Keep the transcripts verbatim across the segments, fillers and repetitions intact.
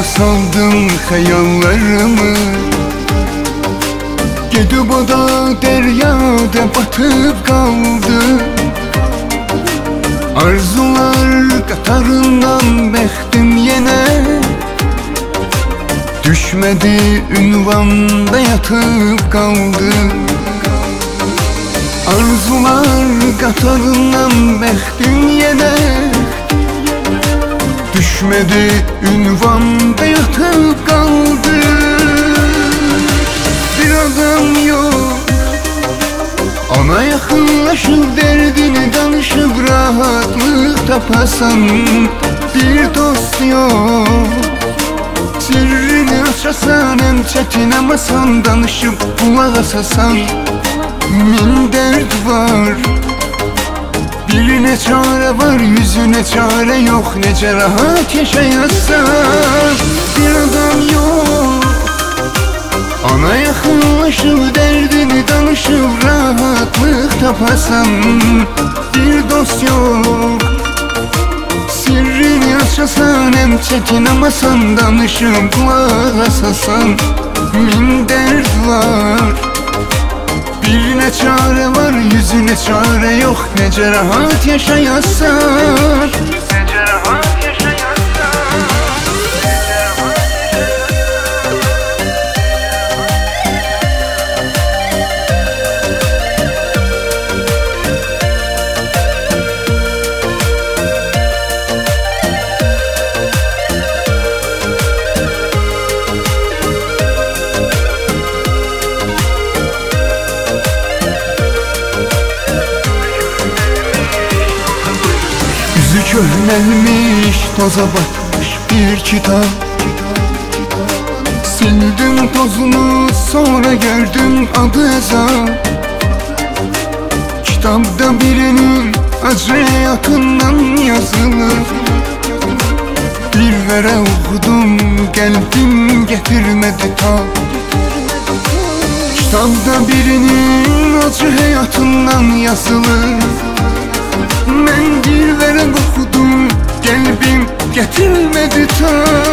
saldım hayallarımı. Gedib o da deryada batıp kaldı. Arzular qatarından bəxtim yenə düşmedi, ünvanda yatıp kaldı. Arzular qatarından bəxtim yenə düşmedi, ünvanda yatıp kaldı. Bir adam yok, ona yakınlaşıp derdini danışıp rahatlık tapasan. Bir dost yok, sirrini açasan, en çetin amasan, danışıp kulak asasan. Min dert var, birine çare var, yüzüne çare yok. Nece rahat yaşayasan. Bir adam yok, ona yakınlaşıp derdini danışıp rahatlık tapasan. Bir dost yok, sirrini açasan, en çetin amasan, danışıp kulak asasan. Min dert var, birine çare var, yüzüne çare yok. Nece rahat yaşayasan. Nece rahat köhnelmiş, toza batmış bir kitap. Sildim tozunu, sonra gördüm adı Ezap. Kitapta birinin acı hayatından yazılı. Bir vere okudum, kalbim getirmedi ta. Kitapta birinin acı hayatından yazılı. Ben bir vere okudum, kalbim getirmedi ta.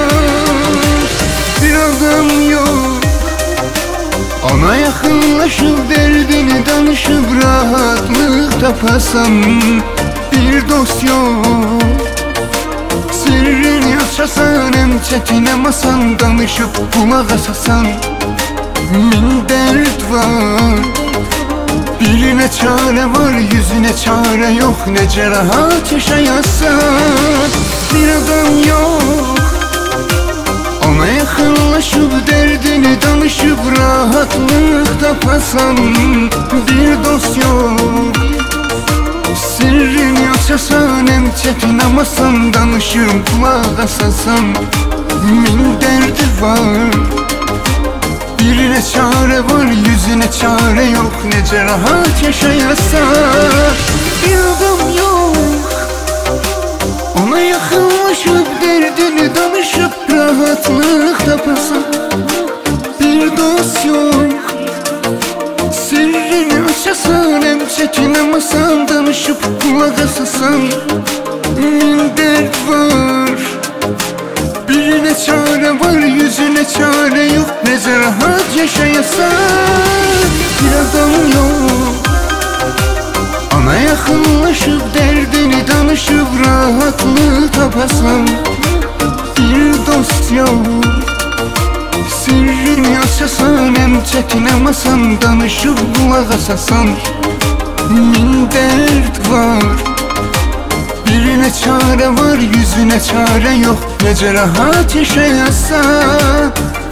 Bir adam yok, ona yakınlaşıp derdini danışıp rahatlık tapasan. Bir dost yok, sirrini açasan, en çetin amasan, danışıp kulak asasan. Min dert var, birine çare var, yüzüne çare yok. Nece rahat yaşayasan. Bir adam yok, ona yakınlaşıp derdini danışıp rahatlık tapasan. Bir dost yok, sirrini açasan, en çetin amasan, danışıp kulak asasan. Min derdi var, birine çare var, yüzüne çare yok. Nece rahat yaşayasan. Bir adam yok, ona yakınlaşıp derdini danışıp rahatlık tapasan. Bir dost yok, sirrini açasan, en çetin amasan, danışıp kulak asasan. Min dert var, birine çare var, yüzüne çare yok. Nece rahat yaşayasan. Bir adam yok, ona yakınlaşıp derdini danışıp rahatlık tapasan. Bir dost yok, sirrini açasan, en çetin amasan, danışıp kulak asasan. Min dert var, birine çare var, yüzüne çare yok. Nece rahat yaşayasan.